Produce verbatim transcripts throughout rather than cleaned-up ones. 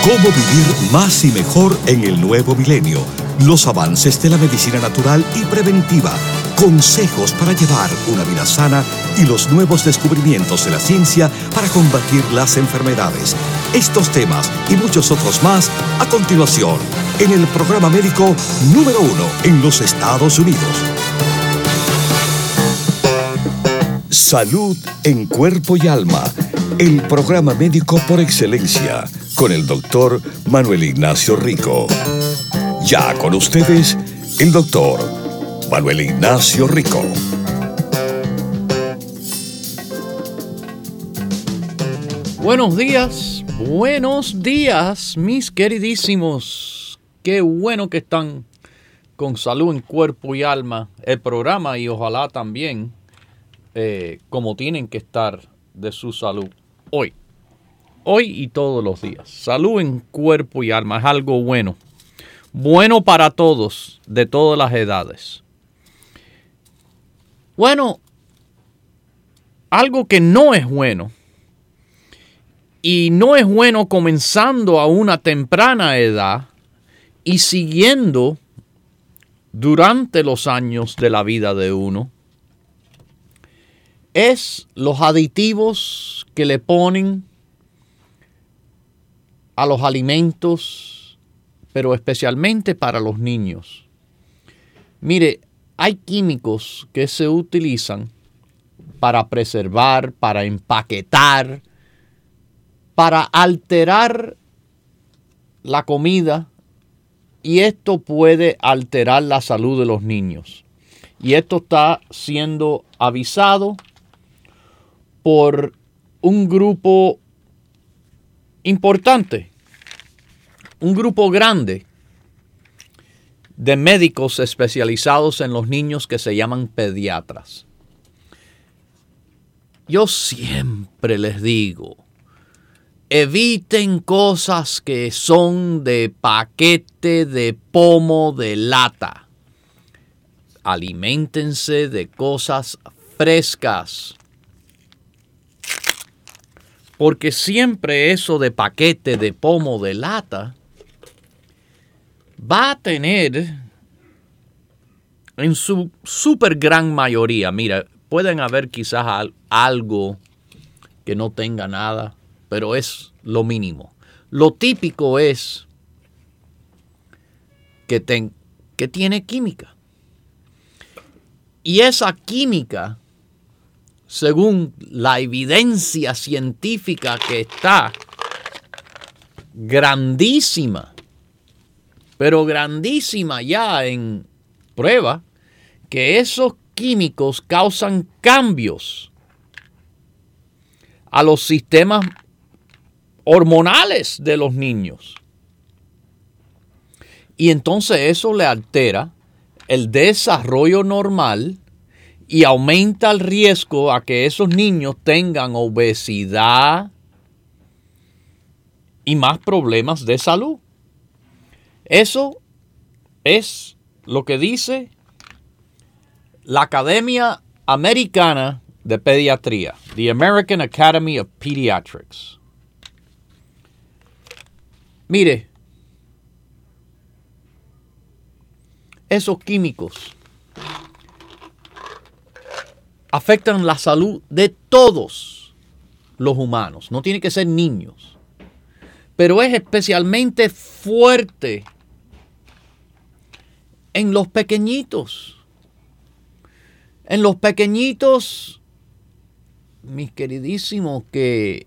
Cómo vivir más y mejor en el nuevo milenio. Los avances de la medicina natural y preventiva. Consejos para llevar una vida sana y los nuevos descubrimientos de la ciencia para combatir las enfermedades. Estos temas y muchos otros más a continuación en el programa médico número uno en los Estados Unidos. Salud en cuerpo y alma. El programa médico por excelencia con el doctor Manuel Ignacio Rico. Ya con ustedes, el doctor Manuel Ignacio Rico. Buenos días, buenos días, mis queridísimos. Qué bueno que están con salud en cuerpo y alma, el programa, y ojalá también eh, como tienen que estar de su salud hoy. Hoy y todos los días. Salud en cuerpo y alma es algo bueno. Bueno para todos, de todas las edades. Bueno, algo que no es bueno, y no es bueno comenzando a una temprana edad y siguiendo durante los años de la vida de uno, es los aditivos que le ponen a los alimentos, pero especialmente para los niños. Mire, hay químicos que se utilizan para preservar, para empaquetar, para alterar la comida, y esto puede alterar la salud de los niños. Y esto está siendo avisado por un grupo importante, un grupo grande de médicos especializados en los niños que se llaman pediatras. Yo siempre les digo, eviten cosas que son de paquete, de pomo, de lata. Aliméntense de cosas frescas. Porque siempre eso de paquete, de pomo, de lata, va a tener en su súper gran mayoría, mira, pueden haber quizás al, algo que no tenga nada, pero es lo mínimo. Lo típico es que, ten, que tiene química. Y esa química, según la evidencia científica que está grandísima, pero grandísima ya en prueba, que esos químicos causan cambios a los sistemas hormonales de los niños. Y entonces eso le altera el desarrollo normal y aumenta el riesgo a que esos niños tengan obesidad y más problemas de salud. Eso es lo que dice la Academia Americana de Pediatría, the American Academy of Pediatrics. Mire, esos químicos afectan la salud de todos los humanos. No tiene que ser niños. Pero es especialmente fuerte en los pequeñitos. En los pequeñitos, mis queridísimos, que,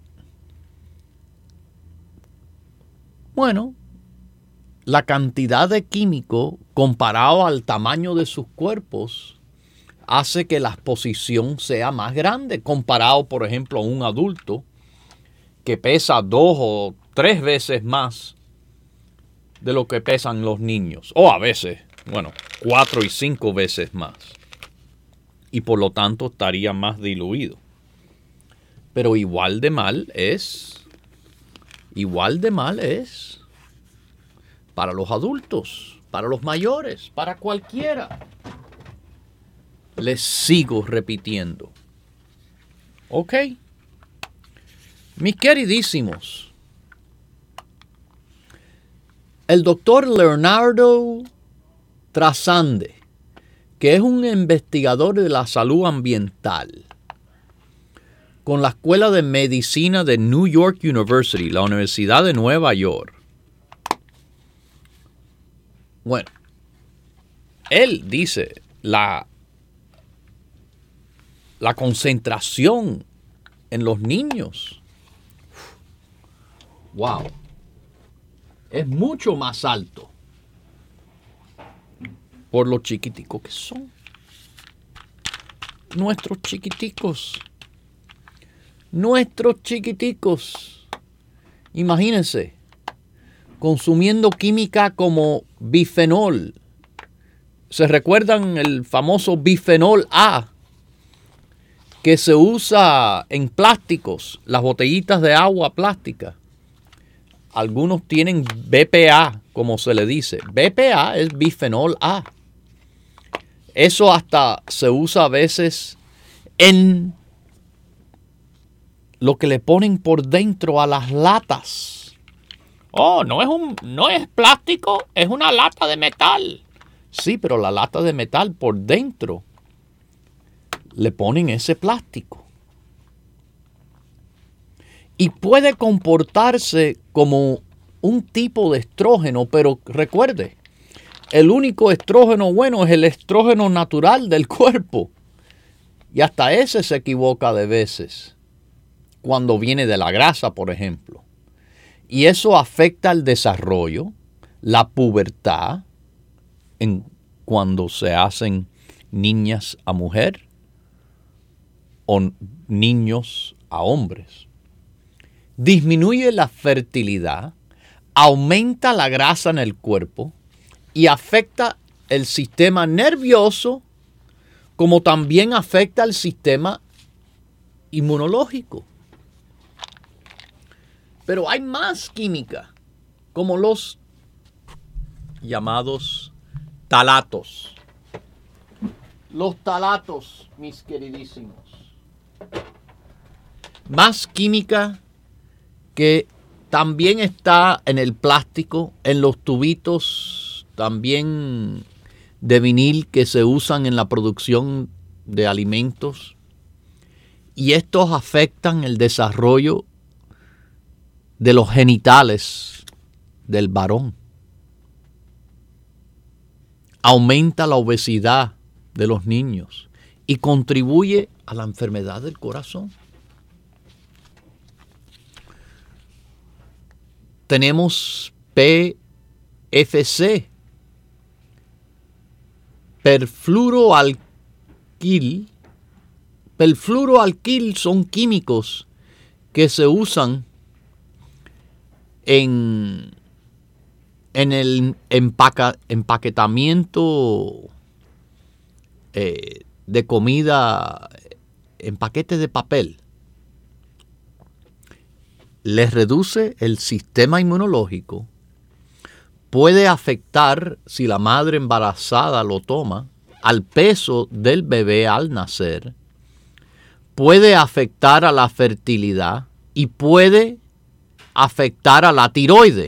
bueno, la cantidad de químico comparado al tamaño de sus cuerpos hace que la exposición sea más grande comparado, por ejemplo, a un adulto que pesa dos o tres veces más de lo que pesan los niños. O a veces, bueno, cuatro y cinco veces más. Y por lo tanto estaría más diluido. Pero igual de mal es, igual de mal es para los adultos, para los mayores, para cualquiera. Les sigo repitiendo. ¿Ok? Mis queridísimos, El doctor Leonardo Trasande, que es un investigador de la salud ambiental con la Escuela de Medicina de New York University, la Universidad de Nueva York. Bueno, él dice la, la concentración en los niños, wow, es mucho más alto por los chiquiticos que son. Nuestros chiquiticos. Nuestros chiquiticos. Imagínense, consumiendo química como bifenol. ¿Se recuerdan el famoso bifenol A? Que se usa en plásticos, las botellitas de agua plástica. Algunos tienen B P A, como se le dice. B P A es bifenol A. Eso hasta se usa a veces en lo que le ponen por dentro a las latas. Oh, no es un, no es plástico, es una lata de metal. Sí, pero la lata de metal por dentro le ponen ese plástico. Y puede comportarse como un tipo de estrógeno, pero recuerde, el único estrógeno bueno es el estrógeno natural del cuerpo. Y hasta ese se equivoca de veces, cuando viene de la grasa, por ejemplo. Y eso afecta el desarrollo, la pubertad, en cuando se hacen niñas a mujer o niños a hombres. Disminuye la fertilidad, aumenta la grasa en el cuerpo y afecta el sistema nervioso, como también afecta el sistema inmunológico. Pero hay más química, como los llamados talatos. Los talatos, mis queridísimos. Más química que también está en el plástico, en los tubitos también de vinil que se usan en la producción de alimentos. Y estos afectan el desarrollo de los genitales del varón. Aumenta la obesidad de los niños y contribuye a la enfermedad del corazón. Tenemos P F C, perfluoroalquil. Perfluoroalquil son químicos que se usan en, en el empaca, empaquetamiento eh, de comida en paquetes de papel. Les reduce el sistema inmunológico, puede afectar, si la madre embarazada lo toma, al peso del bebé al nacer, puede afectar a la fertilidad y puede afectar a la tiroide.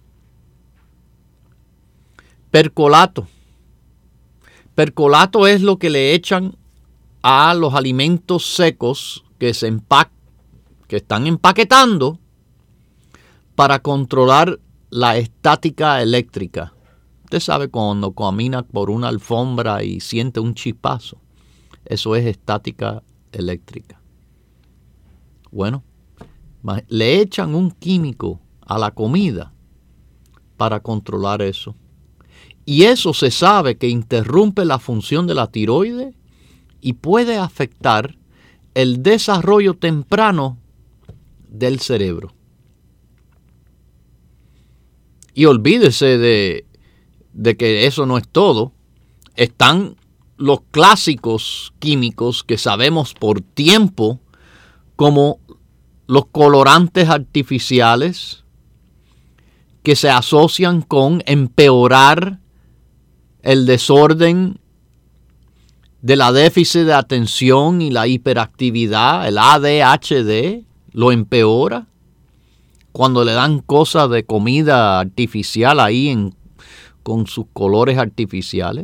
Percolato. Percolato es lo que le echan a los alimentos secos que se empac- que están empaquetando para controlar la estática eléctrica. Usted sabe cuando camina por una alfombra y siente un chispazo. Eso es estática eléctrica. Bueno, le echan un químico a la comida para controlar eso. Y eso se sabe que interrumpe la función de la tiroide y puede afectar el desarrollo temprano del cerebro. Y olvídese de, de que eso no es todo. Están los clásicos químicos que sabemos por tiempo, como los colorantes artificiales, que se asocian con empeorar el desorden de la déficit de atención y la hiperactividad. El A D H D lo empeora. cuando le dan cosas de comida artificial ahí en, con sus colores artificiales.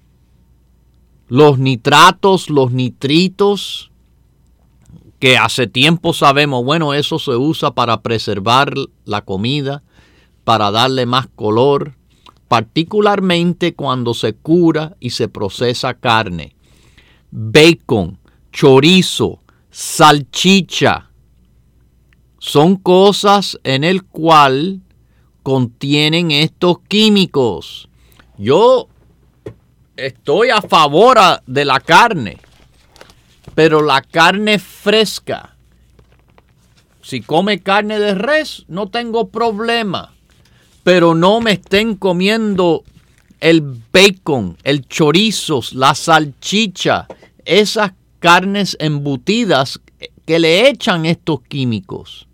Los nitratos, los nitritos, que hace tiempo sabemos, bueno, eso se usa para preservar la comida, para darle más color, particularmente cuando se cura y se procesa carne. Bacon, chorizo, salchicha, son cosas en el cual contienen estos químicos. Yo estoy a favor de la carne, pero la carne fresca. Si come carne de res, no tengo problema. Pero no me estén comiendo el bacon, el chorizo, la salchicha, esas carnes embutidas que le echan estos químicos.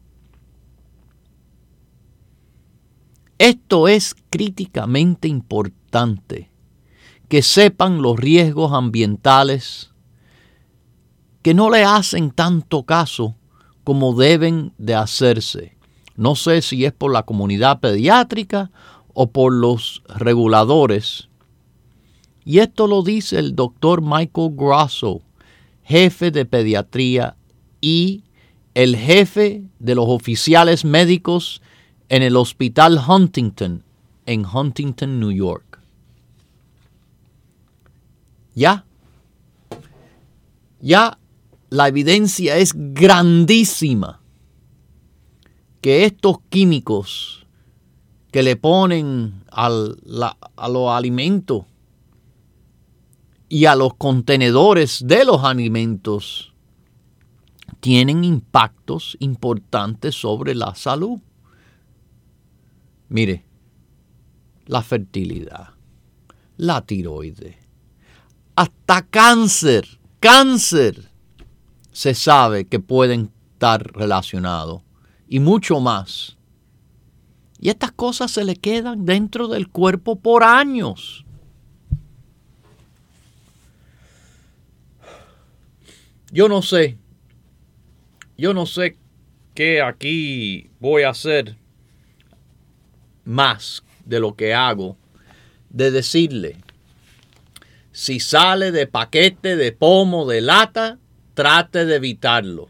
Esto es críticamente importante, que sepan los riesgos ambientales, que no le hacen tanto caso como deben de hacerse. No sé si es por la comunidad pediátrica o por los reguladores. Y esto lo dice el doctor Michael Grosso, jefe de pediatría y el jefe de los oficiales médicos en el Hospital Huntington, en Huntington, New York. Ya, ya la evidencia es grandísima que estos químicos que le ponen al, la, a los alimentos y a los contenedores de los alimentos tienen impactos importantes sobre la salud. Mire, la fertilidad, la tiroides, hasta cáncer, cáncer se sabe que pueden estar relacionados y mucho más. Y estas cosas se le quedan dentro del cuerpo por años. Yo no sé, yo no sé qué aquí voy a hacer más de lo que hago, de decirle, si sale de paquete, de pomo, de lata, trate de evitarlo.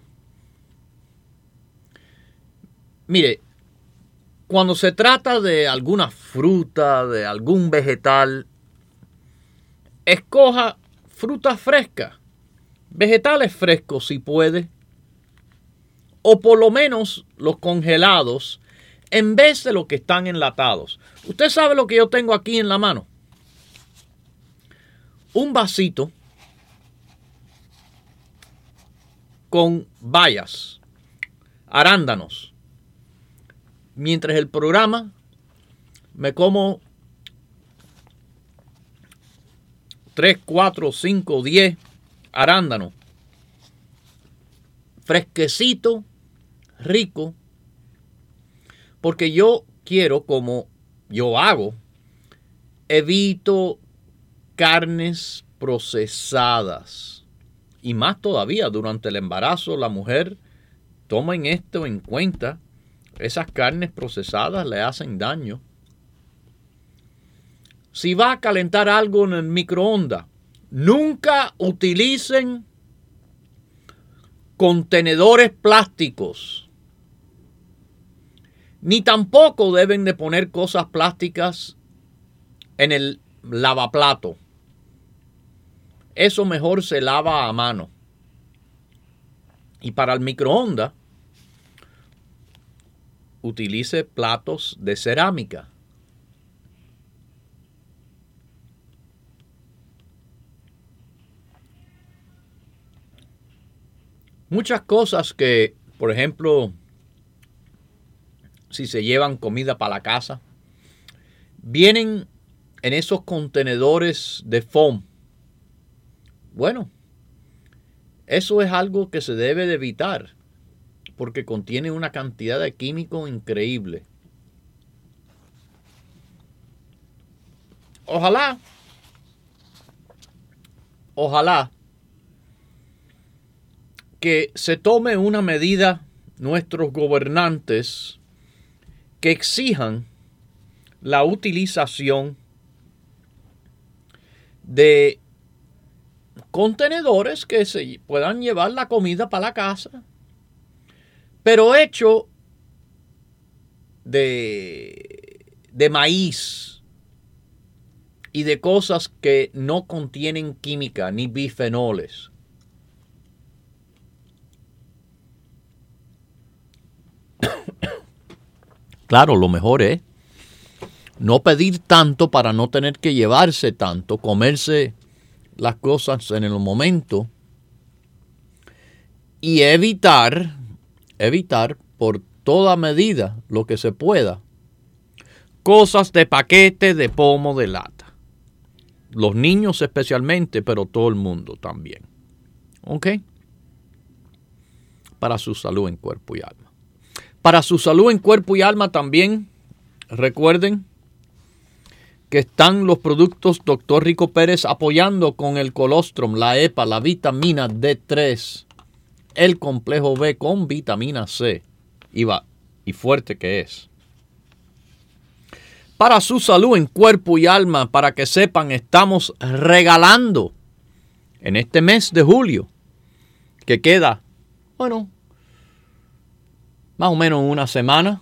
Mire, cuando se trata de alguna fruta, de algún vegetal, escoja fruta fresca, vegetales frescos si puede, o por lo menos los congelados, en vez de los que están enlatados. Usted sabe lo que yo tengo aquí en la mano. Un vasito con bayas, arándanos. Mientras el programa me como tres, cuatro, cinco, diez arándanos. Fresquecito, rico. Porque yo quiero, como yo hago, evito carnes procesadas. Y más todavía, durante el embarazo, la mujer toma en esto en cuenta. Esas carnes procesadas le hacen daño. Si va a calentar algo en el microondas, nunca utilicen contenedores plásticos. Ni tampoco deben de poner cosas plásticas en el lavaplato. Eso mejor se lava a mano. Y para el microondas, utilice platos de cerámica. Muchas cosas que, por ejemplo, si se llevan comida para la casa, vienen en esos contenedores de foam. Bueno, eso es algo que se debe de evitar porque contiene una cantidad de químicos increíble. Ojalá, ojalá que se tome una medida nuestros gobernantes que exijan la utilización de contenedores que se puedan llevar la comida para la casa, pero hecho de, de maíz y de cosas que no contienen química ni bifenoles. Claro, lo mejor es no pedir tanto para no tener que llevarse tanto, comerse las cosas en el momento y evitar, evitar por toda medida lo que se pueda, cosas de paquete, de pomo, de lata. Los niños especialmente, pero todo el mundo también. ¿Ok? Para su salud en cuerpo y alma. Para su salud en cuerpo y alma también, recuerden que están los productos doctor Rico Pérez apoyando con el colostrum, la E P A, la vitamina D tres, el complejo B con vitamina C, y, va, y fuerte que es. Para su salud en cuerpo y alma, para que sepan, estamos regalando en este mes de julio, que queda, bueno, más o menos una semana,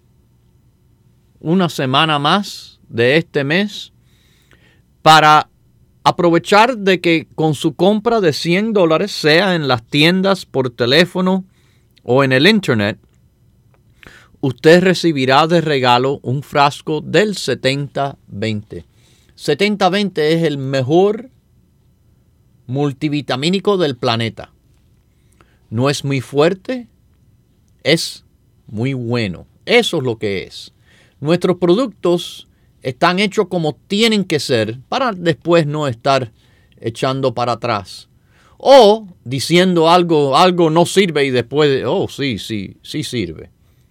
una semana más de este mes, para aprovechar de que con su compra de cien dólares, sea en las tiendas, por teléfono o en el internet, usted recibirá de regalo un frasco del setenta veinte. setenta veinte es el mejor multivitamínico del planeta. No es muy fuerte, es muy bueno. Eso es lo que es. Nuestros productos están hechos como tienen que ser para después no estar echando para atrás. O diciendo algo, algo no sirve y después, oh, sí, sí, sí sirve.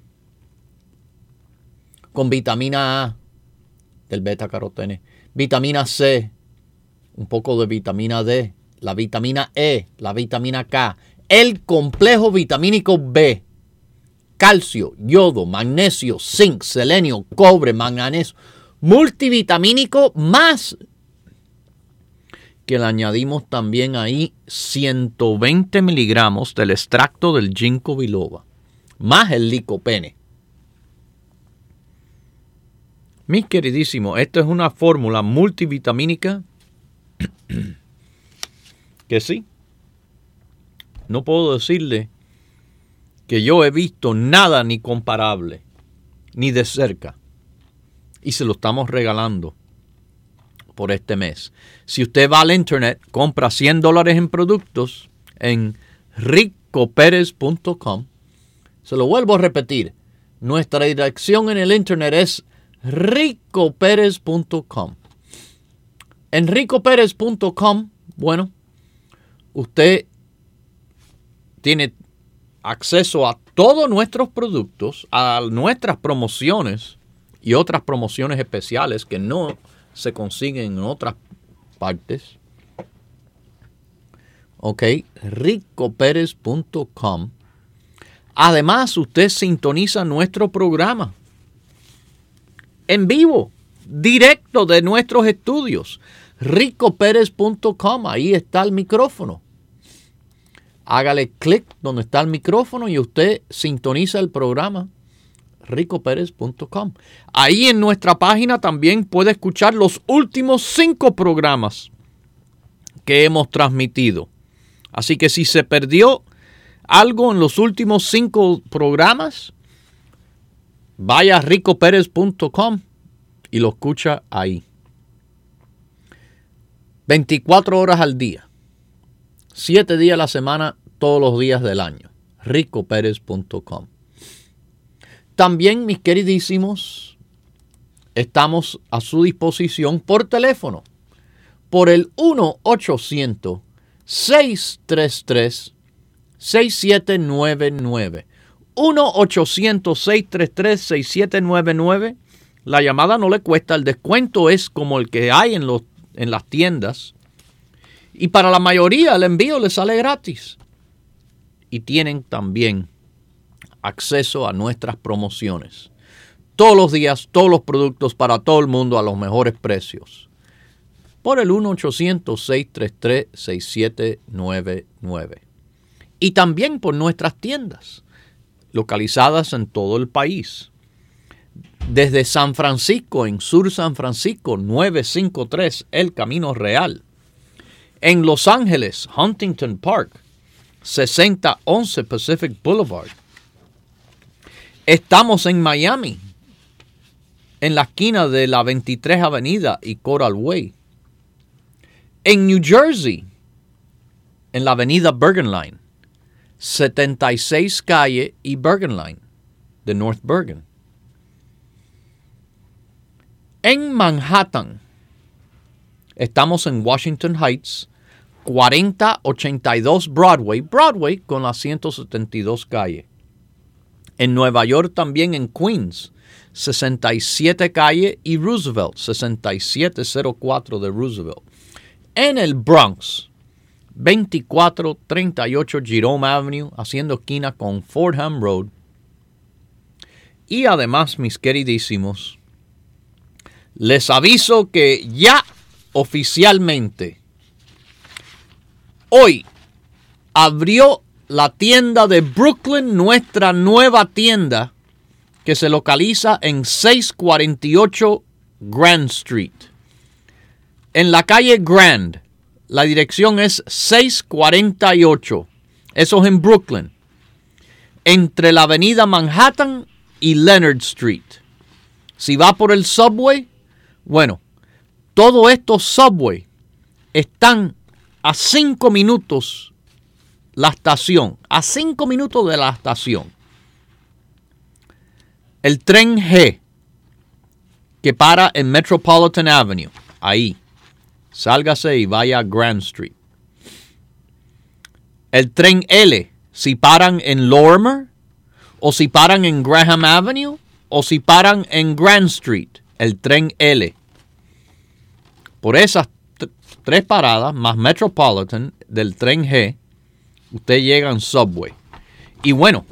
Con vitamina A del beta-carotene, vitamina C, un poco de vitamina D, la vitamina E, la vitamina K, el complejo vitamínico B, calcio, yodo, magnesio, zinc, selenio, cobre, manganeso, multivitamínico, más que le añadimos también ahí ciento veinte miligramos del extracto del ginkgo biloba, más el licopene. Mis queridísimos, esta es una fórmula multivitamínica que sí, no puedo decirle que yo he visto nada ni comparable, ni de cerca. Y se lo estamos regalando por este mes. Si usted va al internet, compra cien dólares en productos en rico pérez punto com. Se lo vuelvo a repetir. Nuestra dirección en el internet es rico pérez punto com. En rico pérez punto com, bueno, usted tiene acceso a todos nuestros productos, a nuestras promociones y otras promociones especiales que no se consiguen en otras partes. Ok, rico pérez punto com. Además, usted sintoniza nuestro programa en vivo, directo de nuestros estudios. rico pérez punto com, ahí está el micrófono. Hágale clic donde está el micrófono y usted sintoniza el programa rico pérez punto com. Ahí en nuestra página también puede escuchar los últimos cinco programas que hemos transmitido. Así que si se perdió algo en los últimos cinco programas, vaya a rico pérez punto com y lo escucha ahí. veinticuatro horas al día. Siete días a la semana, todos los días del año. rico pérez punto com. También, mis queridísimos, estamos a su disposición por teléfono. Por el uno ochocientos, seis tres tres, seis siete nueve nueve. uno ochocientos, seis tres tres, seis siete nueve nueve. La llamada no le cuesta. El descuento es como el que hay en, los, en las tiendas. Y para la mayoría el envío les sale gratis. Y tienen también acceso a nuestras promociones. todos los días, todos los productos para todo el mundo a los mejores precios. Por el uno ochocientos, seis tres tres, seis siete nueve nueve. Y también por nuestras tiendas, localizadas en todo el país. Desde San Francisco, en Sur San Francisco, novecientos cincuenta y tres El Camino Real. En Los Ángeles, Huntington Park, sesenta once Pacific Boulevard. Estamos en Miami, en la esquina de la veintitrés Avenida y Coral Way. En New Jersey, en la Avenida Bergen Line, setenta y seis Calle y Bergen Line, de North Bergen. En Manhattan, estamos en Washington Heights, cuarenta ochenta y dos Broadway, Broadway con la ciento setenta y dos Calle. En Nueva York también en Queens, sesenta y siete Calle y Roosevelt, sesenta y siete cero cuatro de Roosevelt. En el Bronx, veinticuatro treinta y ocho Jerome Avenue, haciendo esquina con Fordham Road. Y además, mis queridísimos, les aviso que ya oficialmente hoy abrió la tienda de Brooklyn, nuestra nueva tienda que se localiza en seiscientos cuarenta y ocho Grand Street. En la calle Grand, la dirección es seiscientos cuarenta y ocho. Eso es en Brooklyn. Entre la avenida Manhattan y Leonard Street. Si va por el subway, bueno, todos estos subway están a cinco minutos la estación, a cinco minutos de la estación. El tren G, que para en Metropolitan Avenue, ahí, sálgase y vaya a Grand Street. El tren L, si paran en Lorimer, o si paran en Graham Avenue, o si paran en Grand Street, el tren L. Por esas t- tres paradas, más Metropolitan del tren G, usted llega en subway. Y bueno,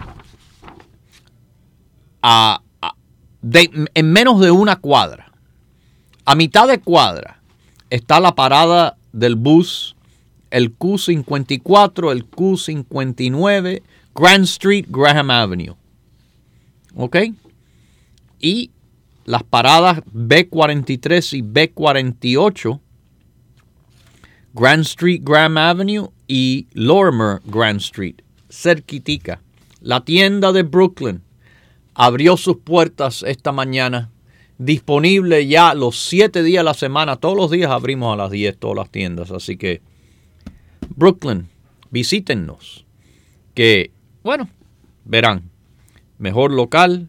a, a, de, en menos de una cuadra, a mitad de cuadra, está la parada del bus, el Q cincuenta y cuatro, el Q cincuenta y nueve, Grand Street, Graham Avenue. ¿Ok? Y las paradas B cuarenta y tres y B cuarenta y ocho, Grand Street, Graham Avenue y Lorimer, Grand Street, cerquitica. La tienda de Brooklyn abrió sus puertas esta mañana, disponible ya los siete días de la semana. Todos los días abrimos a las diez todas las tiendas, así que Brooklyn, visítennos, que, bueno, verán, mejor local,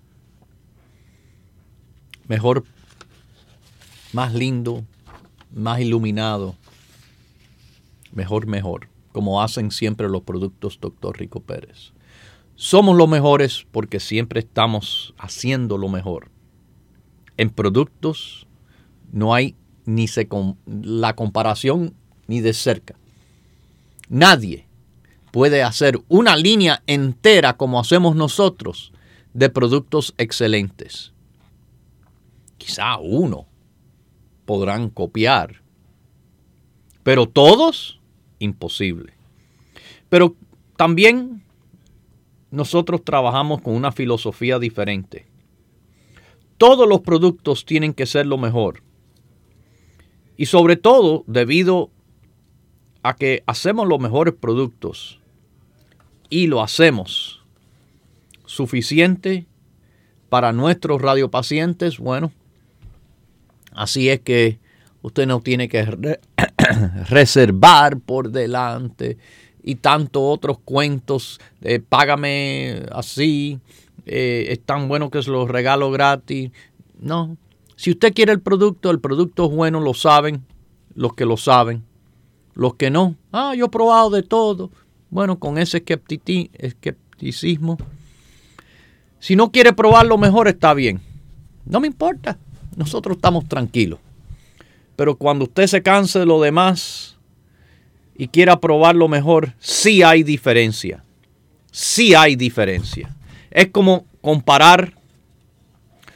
mejor, más lindo, más iluminado, mejor, mejor, como hacen siempre los productos doctor Rico Pérez. Somos los mejores porque siempre estamos haciendo lo mejor. En productos no hay ni se con, la comparación ni de cerca. Nadie puede hacer una línea entera como hacemos nosotros de productos excelentes. Quizá uno podrán copiar, pero todos, imposible. Pero también nosotros trabajamos con una filosofía diferente. Todos los productos tienen que ser lo mejor. Y sobre todo debido a que hacemos los mejores productos y lo hacemos suficiente para nuestros radiopacientes, bueno, así es que usted no tiene que re- reservar por delante y tantos otros cuentos de págame así, eh, es tan bueno que se los regalo gratis. No, si usted quiere el producto, el producto es bueno, lo saben los que lo saben. Los que no, ah, yo he probado de todo. Bueno, con ese esceptici- escepticismo. Si no quiere probar lo mejor, está bien. No me importa. Nosotros estamos tranquilos. Pero cuando usted se canse de lo demás y quiera probar lo mejor, sí hay diferencia. Sí hay diferencia. Es como comparar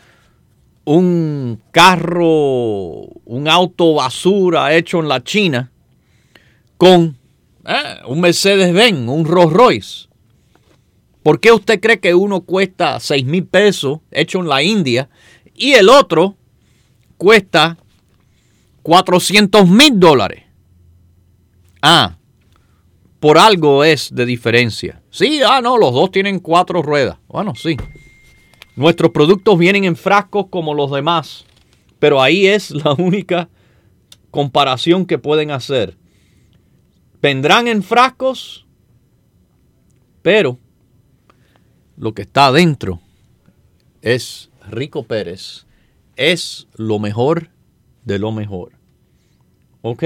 un carro, un auto basura hecho en la China con eh, un Mercedes-Benz, un Rolls Royce. ¿Por qué usted cree que uno cuesta seis mil pesos hecho en la India y el otro cuesta cuatrocientos mil dólares? Ah, por algo es de diferencia. Sí, ah, no, los dos tienen cuatro ruedas. Bueno, sí. Nuestros productos vienen en frascos como los demás, pero ahí es la única comparación que pueden hacer. Vendrán en frascos, pero lo que está adentro es Rico Pérez. Es lo mejor de lo mejor. ¿Ok?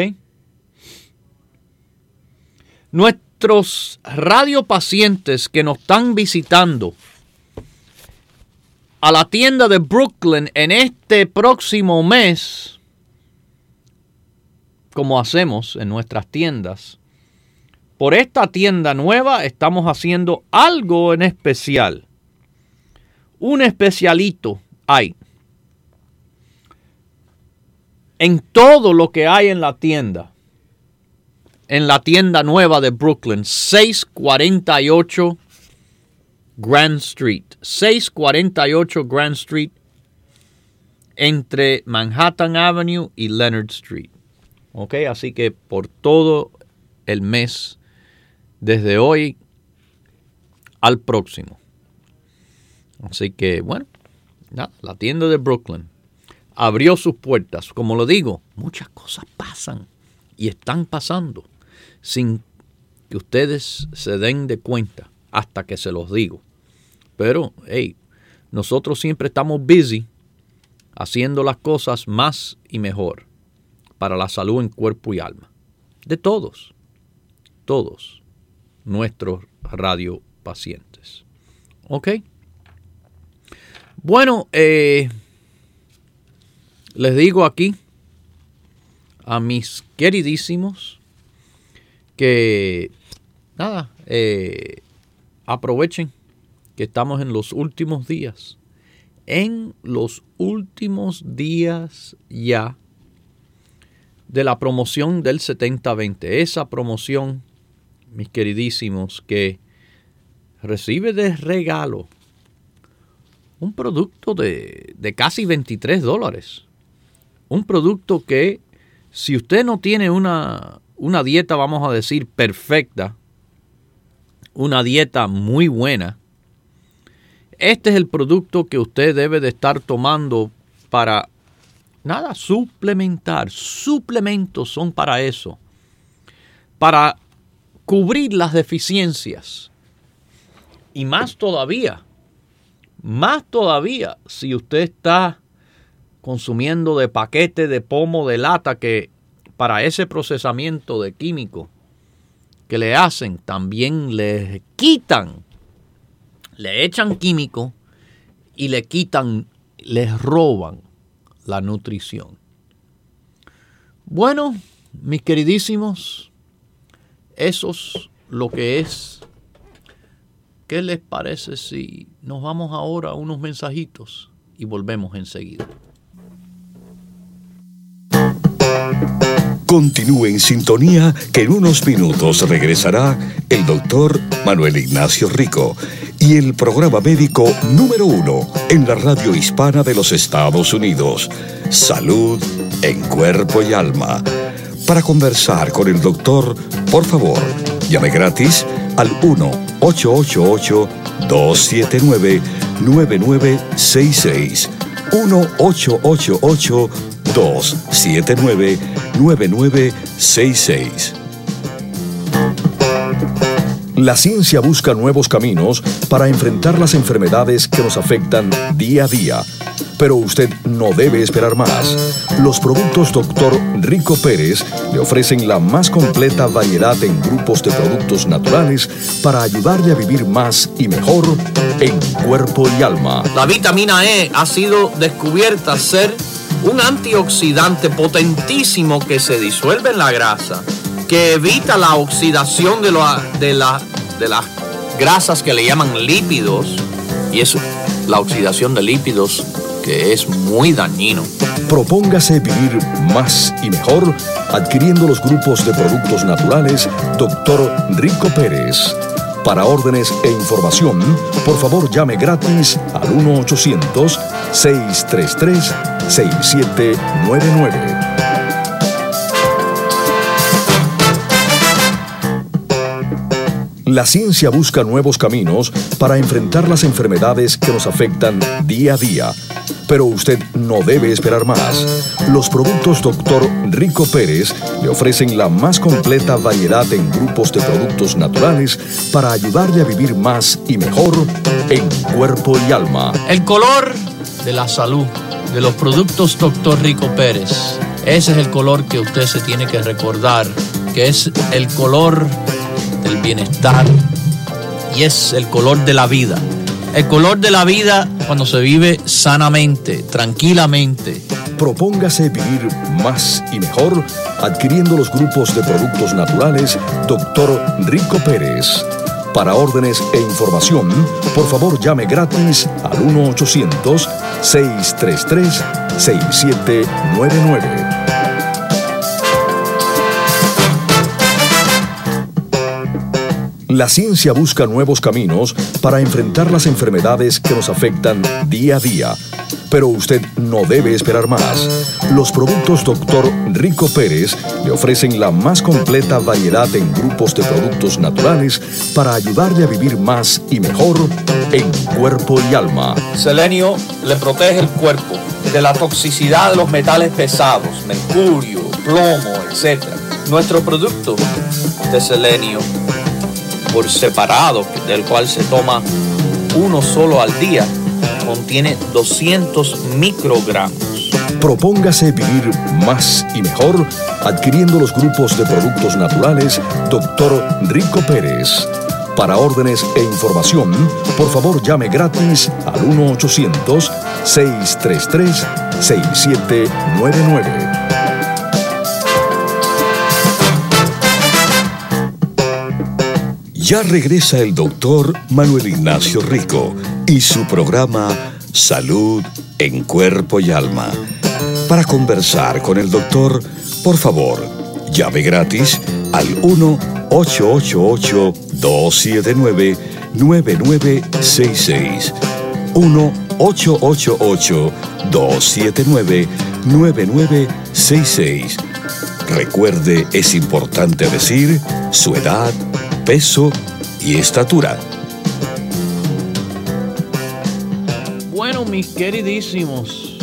Nuestros radiopacientes que nos están visitando a la tienda de Brooklyn en este próximo mes, como hacemos en nuestras tiendas, por esta tienda nueva estamos haciendo algo en especial. Un especialito hay en todo lo que hay en la tienda. En la tienda nueva de Brooklyn, seiscientos cuarenta y ocho Grand Street. seiscientos cuarenta y ocho Grand Street entre Manhattan Avenue y Leonard Street. Ok, así que por todo el mes, desde hoy al próximo. Así que, bueno, nada, la tienda de Brooklyn abrió sus puertas. Como lo digo, muchas cosas pasan y están pasando sin que ustedes se den de cuenta hasta que se los digo. Pero, hey, nosotros siempre estamos busy haciendo las cosas más y mejor para la salud en cuerpo y alma. De todos, todos nuestros radiopacientes. ¿Ok? Bueno, eh, les digo aquí a mis queridísimos que, nada, eh, aprovechen que estamos en los últimos días, en los últimos días ya de la promoción del setenta veinte. Esa promoción, mis queridísimos, que recibe de regalo un producto de, de casi veintitrés dólares. Un producto que, si usted no tiene una, una dieta, vamos a decir, perfecta, una dieta muy buena, este es el producto que usted debe de estar tomando para, nada, suplementar. Suplementos son para eso, para cubrir las deficiencias. Y más todavía, más todavía, si usted está consumiendo de paquete, de pomo, de lata, que para ese procesamiento de químico que le hacen, también le quitan, le echan químico y le quitan, les roban la nutrición. Bueno, mis queridísimos, eso es lo que es. ¿Qué les parece si nos vamos ahora a unos mensajitos y volvemos enseguida? Continúe en sintonía, que en unos minutos regresará el doctor Manuel Ignacio Rico y el programa médico número uno en la radio hispana de los Estados Unidos, Salud en Cuerpo y Alma. Para conversar con el doctor, por favor, llame gratis al uno ocho ocho ocho, dos siete nueve, nueve nueve seis seis. uno ocho ocho ocho, dos siete nueve, nueve nueve seis seis. La ciencia busca nuevos caminos para enfrentar las enfermedades que nos afectan día a día. Pero usted no debe esperar más. Los productos doctor Rico Pérez le ofrecen la más completa variedad en grupos de productos naturales para ayudarle a vivir más y mejor en cuerpo y alma. La vitamina E ha sido descubierta ser un antioxidante potentísimo que se disuelve en la grasa, que evita la oxidación de, lo, de, la, de las grasas que le llaman lípidos, y eso, la oxidación de lípidos que es muy dañino. Propóngase vivir más y mejor adquiriendo los grupos de productos naturales doctor Rico Pérez. Para órdenes e información, por favor llame gratis al uno ochocientos, seiscientos treinta y tres, sesenta y siete noventa y nueve. La ciencia busca nuevos caminos para enfrentar las enfermedades que nos afectan día a día. Pero usted no debe esperar más. Los productos doctor Rico Pérez le ofrecen la más completa variedad en grupos de productos naturales para ayudarle a vivir más y mejor en cuerpo y alma. El color de la salud de los productos doctor Rico Pérez. Ese es el color que usted se tiene que recordar, que es el color del bienestar y es el color de la vida. El color de la vida cuando se vive sanamente, tranquilamente. Propóngase vivir más y mejor adquiriendo los grupos de productos naturales doctor Rico Pérez. Para órdenes e información, por favor llame gratis al uno ochocientos, seiscientos treinta y tres, sesenta y siete noventa y nueve. La ciencia busca nuevos caminos para enfrentar las enfermedades que nos afectan día a día. Pero usted no debe esperar más. Los productos doctor Rico Pérez le ofrecen la más completa variedad en grupos de productos naturales para ayudarle a vivir más y mejor en cuerpo y alma. Selenio le protege el cuerpo de la toxicidad de los metales pesados, mercurio, plomo, etcétera. Nuestro producto de selenio por separado, del cual se toma uno solo al día, contiene doscientos microgramos. Propóngase vivir más y mejor adquiriendo los grupos de productos naturales doctor Rico Pérez. Para órdenes e información, por favor llame gratis al uno ochocientos, seiscientos treinta y tres, sesenta y siete noventa y nueve. Ya regresa el doctor Manuel Ignacio Rico y su programa Salud en Cuerpo y Alma. Para conversar con el doctor, por favor, llame gratis al uno ocho ocho ocho, dos siete nueve, nueve nueve seis seis. uno ocho ocho ocho, dos siete nueve, nueve nueve seis seis. Recuerde, es importante decir su edad, peso y estatura. Bueno, mis queridísimos,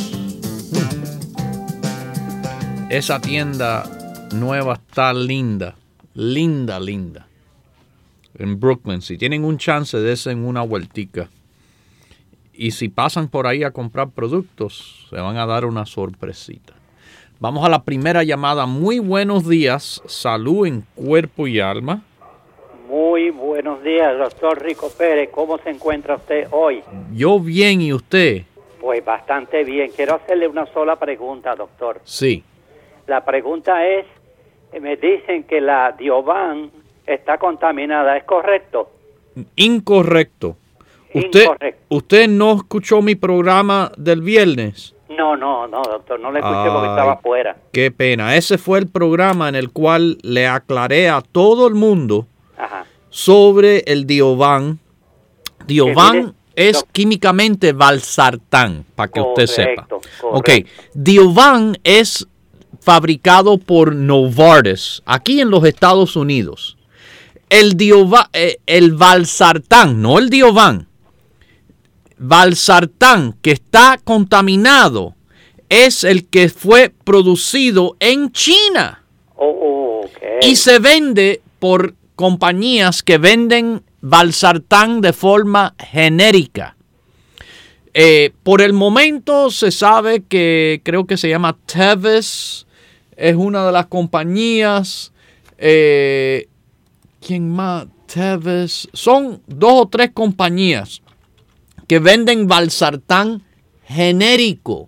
esa tienda nueva está linda, linda, linda. En Brooklyn, si tienen un chance, desen una vueltica. Y si pasan por ahí a comprar productos, se van a dar una sorpresita. Vamos a la primera llamada. Muy buenos días, salud en cuerpo y alma. Muy buenos días, doctor Rico Pérez. ¿Cómo se encuentra usted hoy? Yo bien, ¿y usted? Pues bastante bien. Quiero hacerle una sola pregunta, doctor. Sí. La pregunta es, me dicen que la Diovan está contaminada, ¿es correcto? Incorrecto. ¿Usted, Incorrecto. ¿Usted no escuchó mi programa del viernes? No, no, no, doctor, no le escuché Ay, porque estaba afuera. Qué pena. Ese fue el programa en el cual le aclaré a todo el mundo Ajá. sobre el Diovan. Diovan mire, es doc- químicamente valsartán, para que usted sepa. Correcto, Ok, correcto. Diovan es fabricado por Novartis, aquí en los Estados Unidos. El, Diova, eh, el valsartán, no el Diovan, valsartán que está contaminado es el que fue producido en China. Oh, oh, okay. Y se vende por compañías que venden valsartán de forma genérica. Eh, por el momento se sabe que creo que se llama Tevez, es una de las compañías. Eh, ¿Quién más? Tevez. Son dos o tres compañías que venden valsartán genérico.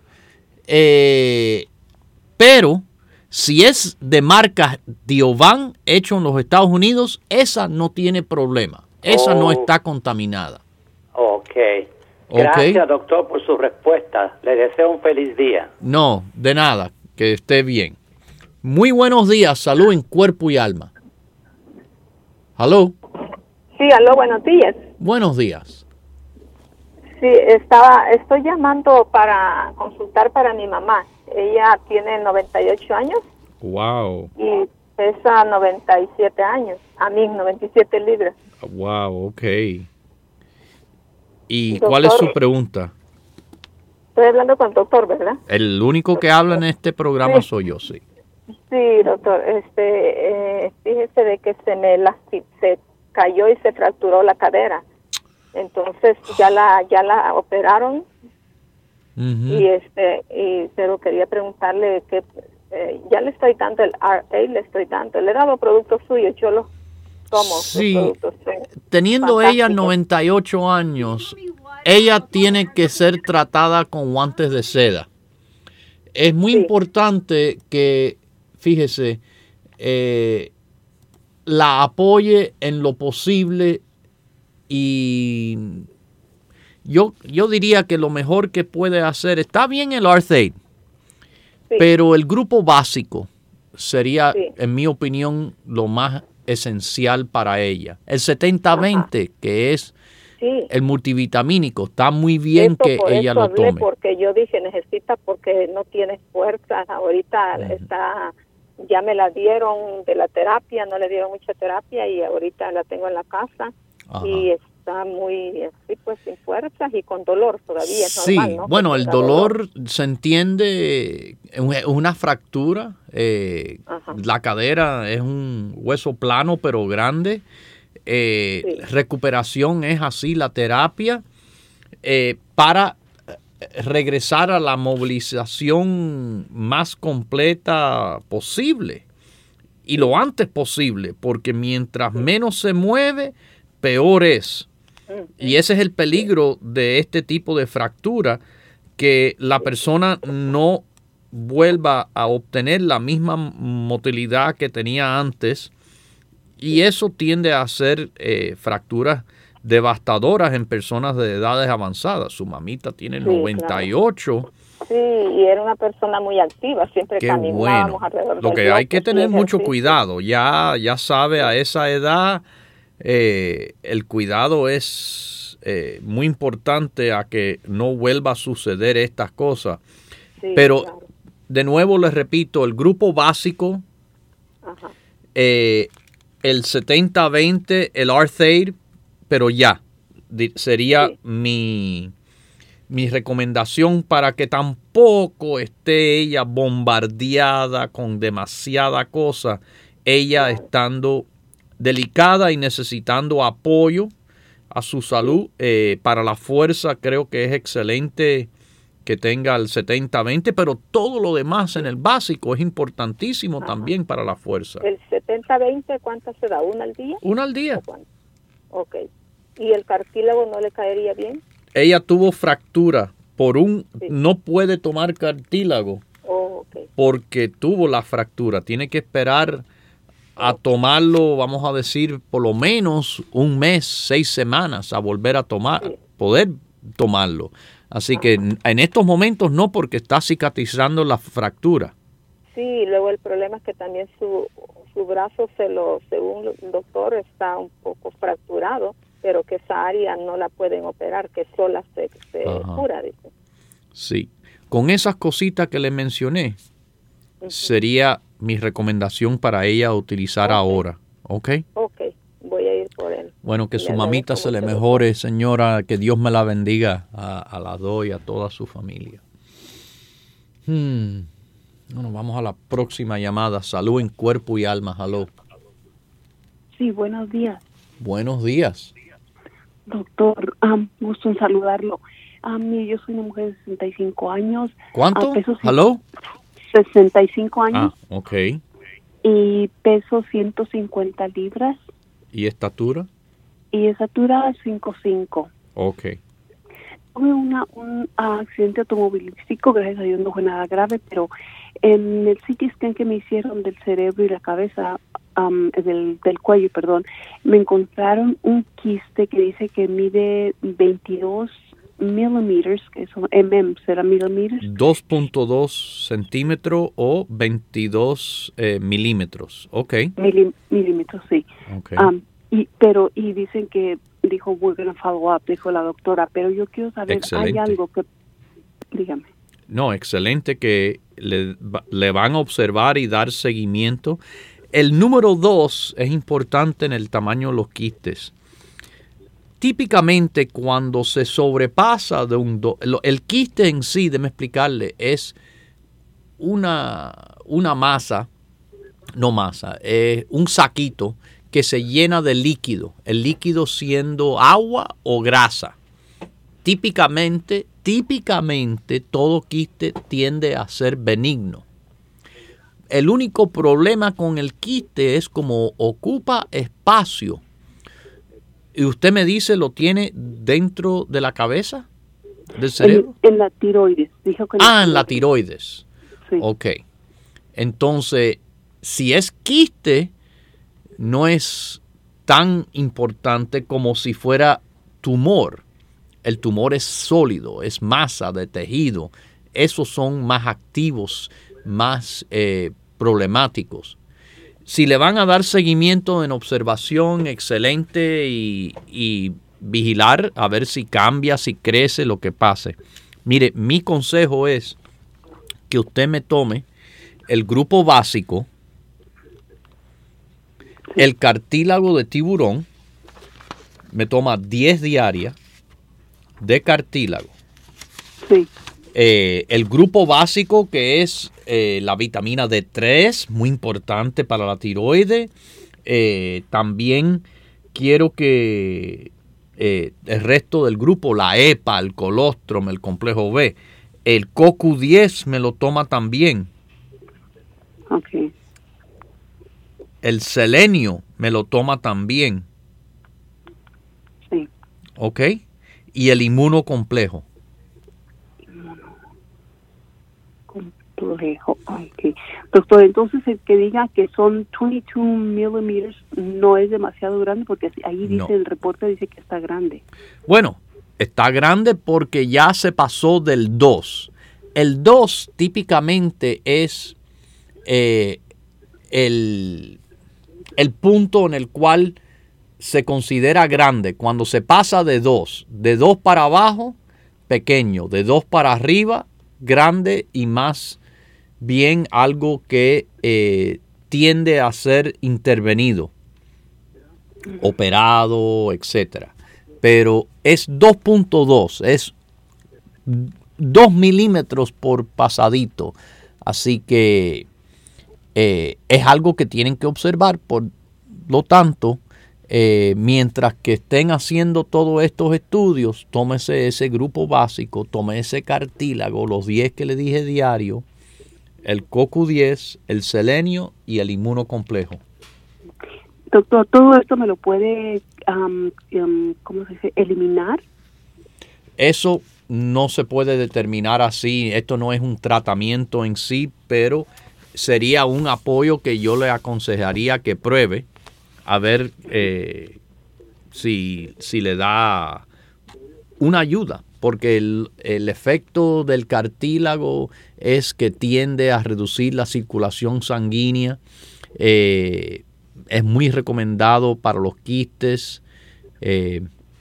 Eh, pero si es de marca Diovan hecho en los Estados Unidos, esa no tiene problema. Esa Oh. no está contaminada. Ok, Gracias, Okay. doctor, por su respuesta. Le deseo un feliz día. No, de nada, que esté bien. Muy buenos días, salud en cuerpo y alma. ¿Aló? Sí, aló, buenos días. Buenos días. Sí, estaba, estoy llamando para consultar para mi mamá. Ella tiene noventa y ocho años Wow, y pesa noventa y siete años, a mí noventa y siete libras. wow, ok. ¿Y Doctor, cuál es su pregunta? Estoy hablando con el doctor, ¿verdad? El único que habla en este programa Sí. soy yo, sí. Sí, doctor, este, eh, fíjese de que se me lasti- se cayó y se fracturó la cadera. Entonces ya la ya la operaron Ujú. y este y pero quería preguntarle que eh, ya le estoy dando el R A, le estoy dando, le he dado productos suyos, yo los tomo, Sí, los productos suyos. teniendo ella Fantástico. noventa y ocho años, ella tiene que ser tratada con guantes de seda. Es muy Sí. importante que, fíjese, eh, la apoye en lo posible y yo, yo diría que lo mejor que puede hacer, está bien el Arthaid, Sí. pero el grupo básico sería, Sí. en mi opinión, lo más esencial para ella. El setenta veinte, que es Sí. el multivitamínico, está muy bien Eso, que por ella eso lo hablé, tome. porque yo dije necesita porque no tiene fuerza, ahorita Ujú. está, ya me la dieron de la terapia, no le dieron mucha terapia y ahorita la tengo en la casa. Ajá. Y está muy así pues sin fuerzas y con dolor todavía, es Sí, normal, ¿no? bueno, Que el tenga dolor se entiende, es una fractura, eh, Ajá. la cadera es un hueso plano pero grande, eh, Sí. recuperación es así, la terapia, eh, para regresar a la movilización más completa posible y lo antes posible, porque mientras menos se mueve, peor es. Y ese es el peligro de este tipo de fractura, que la persona no vuelva a obtener la misma motilidad que tenía antes, y eso tiende a ser eh, fracturas devastadoras en personas de edades avanzadas. Su mamita tiene Sí, noventa y ocho. Sí, y era una persona muy activa, siempre Qué caminábamos bueno. alrededor Lo del que hay bloque, que tener hacía mucho ejercicio. cuidado. Ya, ya sabe, a esa edad eh, el cuidado es eh, muy importante a que no vuelva a suceder estas cosas. Sí, Pero claro. de nuevo les repito, el grupo básico, Ajá. eh, el setenta veinte, el Arthaid, pero ya, di- sería Sí. mi, mi recomendación para que tampoco esté ella bombardeada con demasiada cosa, ella estando delicada y necesitando apoyo a su salud. Eh, para la fuerza creo que es excelente que tenga el setenta veinte, pero todo lo demás en el básico es importantísimo Ajá. también para la fuerza. El setenta veinte, ¿cuánto se da? ¿Una al día? Una al día. ¿O cuánto? Ok. ¿Y el cartílago no le caería bien? Ella tuvo fractura por un, Sí. no puede tomar cartílago Oh, ok. porque tuvo la fractura. Tiene que esperar a tomarlo, vamos a decir, por lo menos un mes, seis semanas, a volver a tomar, Sí. poder tomarlo. Así que en en estos momentos no, porque está cicatrizando la fractura. Sí, y luego el problema es que también su, su brazo, se lo, según el doctor, está un poco fracturado, pero que esa área no la pueden operar, que sola se, se Ajá. cura, dice. Sí. Con esas cositas que le mencioné, sería mi recomendación para ella utilizar Ok. ahora. ¿Ok? Ok, voy a ir por él. Bueno, que Le su mamita agradezco se le mucho, mejore, señora. Que Dios me la bendiga a, a las dos y a toda su familia. Hmm. Bueno, vamos a la próxima llamada. Salud en cuerpo y alma. Aló. Sí, buenos días, Buenos días. doctor. Um, gusto en saludarlo. A mí, yo soy una mujer de sesenta y cinco años. ¿Cuánto? Ah, peso cin- ¿Aló? sesenta y cinco años Ah, ok. y peso ciento cincuenta libras ¿Y estatura? y estatura cinco cinco. Ok. Tuve una, un ah, accidente automovilístico, gracias a Dios no fue nada grave, pero en el C T scan que me hicieron del cerebro y la cabeza, um, del, del cuello, perdón, me encontraron un quiste que dice que mide veintidós millimeters, que son mm, ¿será millimeters? dos punto dos centímetros o veintidós eh, milímetros. Ok. Mili, milímetros, sí. Okay. Um, y, pero, y dicen que, dijo, we're going to follow up, dijo la doctora, pero yo quiero saber, Excelente. hay algo que, dígame. No, excelente que le, le van a observar y dar seguimiento. El número dos es importante en el tamaño de los quistes. Típicamente cuando se sobrepasa de un dos, el quiste en sí, déjeme explicarle, es una, una masa, no masa, es un saquito que se llena de líquido, el líquido siendo agua o grasa. Típicamente, típicamente todo quiste tiende a ser benigno. El único problema con el quiste es como ocupa espacio. Y usted me dice, ¿lo tiene dentro de la cabeza del cerebro? En, en la tiroides. Dijo que ah, en la tiroides. Sí. Ok. Entonces, si es quiste, no es tan importante como si fuera tumor. El tumor es sólido, es masa de tejido. Esos son más activos, más eh, problemáticos. Si le van a dar seguimiento en observación, excelente, y, y vigilar a ver si cambia, si crece, lo que pase. Mire, mi consejo es que usted me tome el grupo básico, el cartílago de tiburón, me toma diez diarias de cartílago. Sí. Eh, el grupo básico, que es eh, la vitamina D tres, muy importante para la tiroides. Eh, también quiero que eh, el resto del grupo, la E P A, el colostrum, el complejo B, el C O Q diez me lo toma también. Ok. El selenio me lo toma también. Sí. ¿Ok? Y el inmunocomplejo. Complejo. Okay. Doctor, entonces el que diga que son veintidós milímetros no es demasiado grande, porque ahí dice, No. el reporte dice que está grande. Bueno, está grande porque ya se pasó del dos. El dos típicamente es eh, el, el punto en el cual se considera grande. Cuando se pasa de dos, de dos para abajo, pequeño, de dos para arriba, grande, y más bien algo que eh, tiende a ser intervenido, operado, etcétera. Pero es dos punto dos, es dos milímetros por pasadito. Así que eh, es algo que tienen que observar. Por lo tanto, eh, mientras que estén haciendo todos estos estudios, tómese ese grupo básico, tome ese cartílago, los diez que le dije diario, el C O Q diez, el selenio y el inmunocomplejo. Doctor, ¿todo esto me lo puede, um, um, ¿cómo se dice?, eliminar? Eso no se puede determinar así. Esto no es un tratamiento en sí, pero sería un apoyo que yo le aconsejaría que pruebe, a ver eh, si, si le da una ayuda. Porque el, el efecto del cartílago es que tiende a reducir la circulación sanguínea. Eh, es muy recomendado para los quistes. Eh,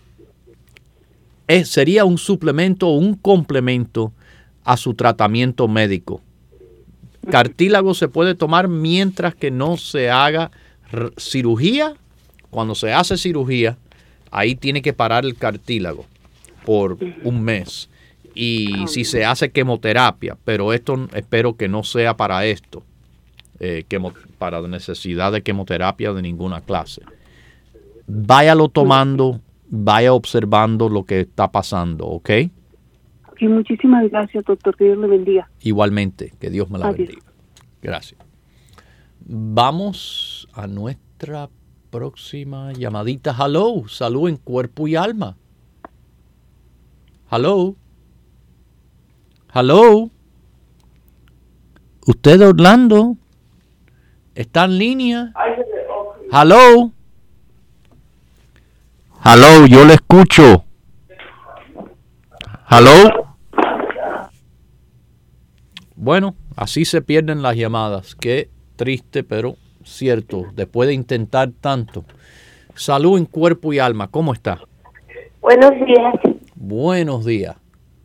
es, sería un suplemento o un complemento a su tratamiento médico. Cartílago se puede tomar mientras que no se haga r- cirugía. Cuando se hace cirugía, ahí tiene que parar el cartílago por un mes. Y si se hace quimioterapia, pero esto espero que no sea para esto, eh, quimo, para necesidad de quimioterapia de ninguna clase. Váyalo tomando, vaya observando lo que está pasando, ¿ok? Y muchísimas gracias, doctor. Que Dios le bendiga. Igualmente, que Dios me la Adiós. bendiga. Gracias. Vamos a nuestra próxima llamadita. Hello, salud en cuerpo y alma. Hello. Hello. ¿Usted, Orlando? ¿Está en línea? Hello. Hello, yo le escucho. ¿Aló? Bueno, así se pierden las llamadas. Qué triste, pero cierto. Después de intentar tanto. Salud en cuerpo y alma. ¿Cómo está? Buenos días. Buenos días.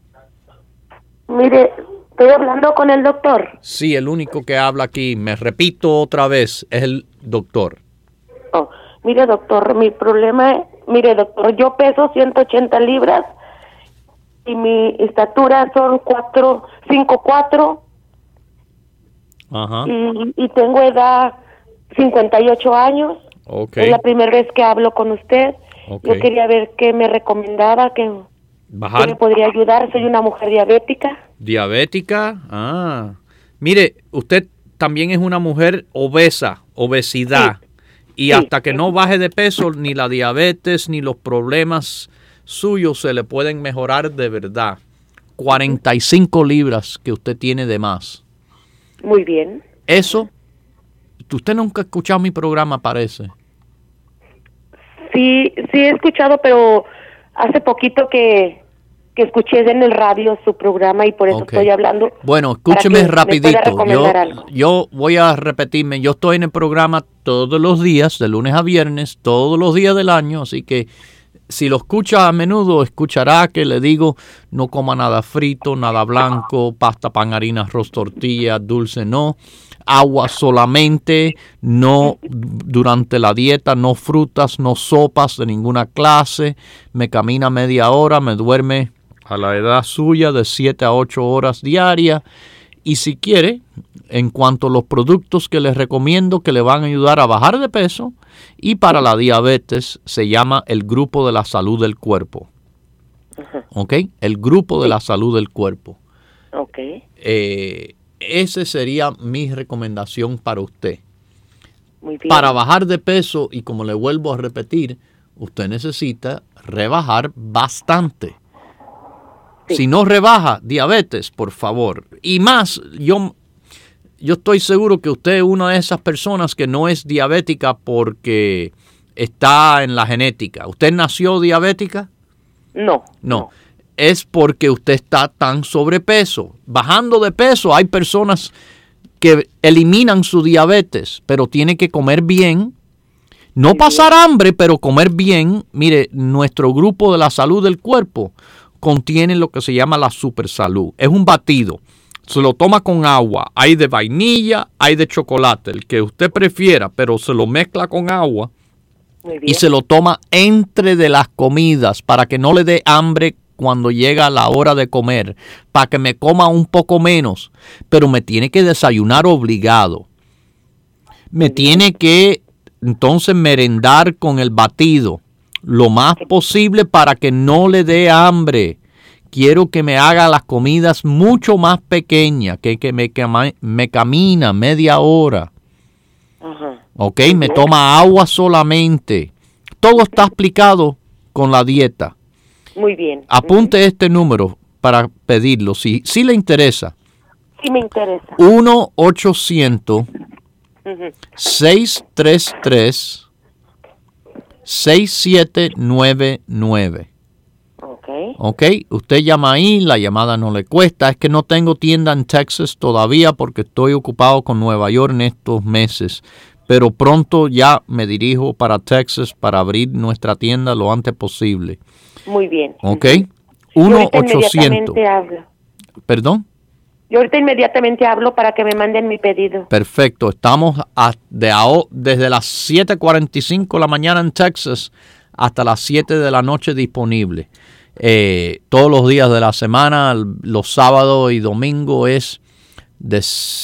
Mire, estoy hablando con el doctor. Sí, el único que habla aquí, me repito otra vez, es el doctor. Oh, mire, doctor, mi problema es, mire, doctor, yo peso ciento ochenta libras y mi estatura son cuatro, cinco, cuatro. Ajá. Y, y tengo edad cincuenta y ocho años. Okay. Es la primera vez que hablo con usted. Okay. Yo quería ver qué me recomendaba, que, Bajar. que me podría ayudar. Soy una mujer diabética. ¿Diabética? Ah. Mire, usted también es una mujer obesa, obesidad. Sí. Y sí. Hasta que no baje de peso, ni la diabetes, ni los problemas suyos se le pueden mejorar de verdad. cuarenta y cinco libras que usted tiene de más. Muy bien. Eso, usted nunca ha escuchado mi programa, parece. Sí, sí he escuchado, pero hace poquito que, que escuché en el radio su programa y por eso okay. estoy hablando. Bueno, escúcheme rapidito. Yo, yo voy a repetirme. Yo estoy en el programa todos los días, de lunes a viernes, todos los días del año, así que si lo escucha a menudo, escuchará que le digo no coma nada frito, nada blanco, pasta, pan, harina, arroz, tortilla, dulce no, agua solamente, no durante la dieta, no frutas, no sopas de ninguna clase, me camina media hora, me duerme a la edad suya de siete a ocho horas diarias. Y si quiere, en cuanto a los productos que les recomiendo que le van a ayudar a bajar de peso y para la diabetes, se llama el Grupo de la Salud del Cuerpo. Uh-huh. ¿Ok? El Grupo de la Salud del Cuerpo. Ok. Eh, esa sería mi recomendación para usted. Muy bien. Para bajar de peso, y como le vuelvo a repetir, usted necesita rebajar bastante. Sí. Si no rebaja, diabetes, por favor. Y más, yo, yo estoy seguro que usted es una de esas personas que no es diabética porque está en la genética. ¿Usted nació diabética? No. No. no. Es porque usted está tan sobrepeso. Bajando de peso, hay personas que eliminan su diabetes, pero tiene que comer bien. No pasar hambre, pero comer bien. Mire, nuestro Grupo de la Salud del Cuerpo contiene lo que se llama la Super Salud. Es un batido. Se lo toma con agua. Hay de vainilla, hay de chocolate, el que usted prefiera, pero se lo mezcla con agua y se lo toma entre de las comidas para que no le dé hambre cuando llega la hora de comer, para que me coma un poco menos, pero me tiene que desayunar obligado. Me tiene que entonces merendar con el batido lo más posible para que no le dé hambre. Quiero que me haga las comidas mucho más pequeñas, que, que me, que me camina media hora. Ajá. Ok, me toma agua solamente. Todo está explicado con la dieta. Muy bien. Apunte uh-huh. este número para pedirlo, si, si le interesa. Sí me interesa. uno ochocientos seiscientos treinta y tres seis siete nueve nueve. Ok. Ok, usted llama ahí, la llamada no le cuesta. Es que no tengo tienda en Texas todavía porque estoy ocupado con Nueva York en estos meses. Pero pronto ya me dirijo para Texas para abrir nuestra tienda lo antes posible. Muy bien. Ok, uno ochocientos. Hablo. ¿Perdón? Yo ahorita inmediatamente hablo para que me manden mi pedido. Perfecto. Estamos a, de a, desde las siete cuarenta y cinco de la mañana en Texas hasta las siete de la noche disponible. Eh, todos los días de la semana, los sábados y domingos es de